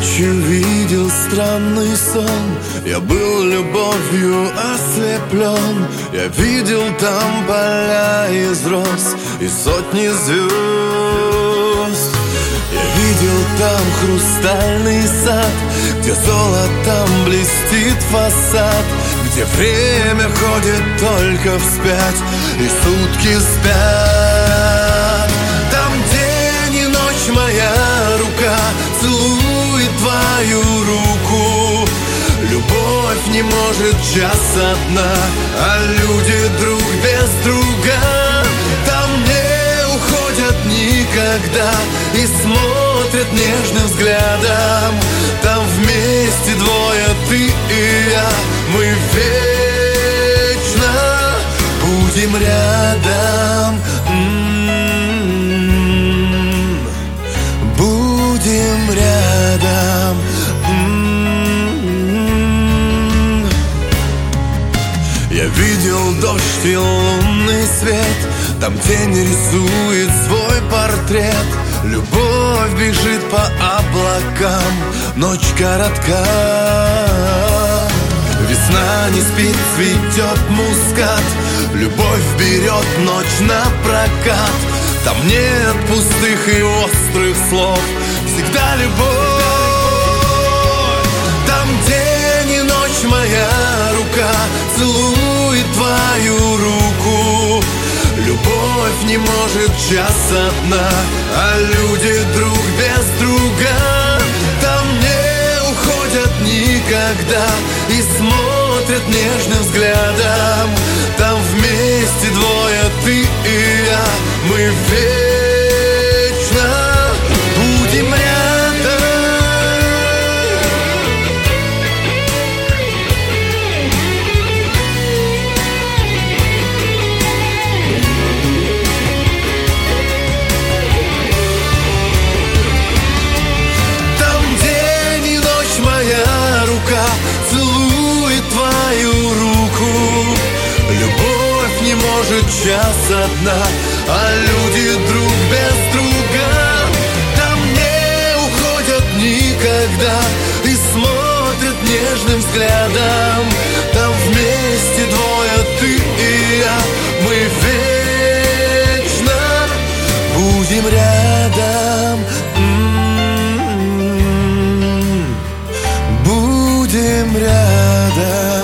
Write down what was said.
Ночью видел странный сон, я был любовью ослеплен. Я видел там поля из роз и сотни звезд. Я видел там хрустальный сад, где золотом блестит фасад, где время ходит только вспять и сутки спят. Там день и ночь моя рука целует твою руку. Любовь не может час одна, а люди друг без друга. Там не уходят никогда и смотрят нежным взглядом. Там вместе двое, ты и я, мы вечно будем рядом. Будем рядом. Я видел дождь и лунный свет, там тень рисует свой портрет. Любовь бежит по облакам, ночь коротка. Весна не спит, цветет мускат. Любовь берет ночь на прокат. Там нет пустых и острых слов, всегда любовь. Там день и ночь моя рука целует твою руку. Любовь не может час одна, а люди друг без друга. Там не уходят никогда и смотрят нежным взглядом. Там вместе двое, ты и я, мы вечно будем рядом. Там день и ночь моя рука целует твою руку. Любовь не может час одна, а люди друг без друга. Там не уходят никогда и смотрят нежным взглядом. Там вместе двое, ты и я, мы вечно будем рядом. Будем рядом.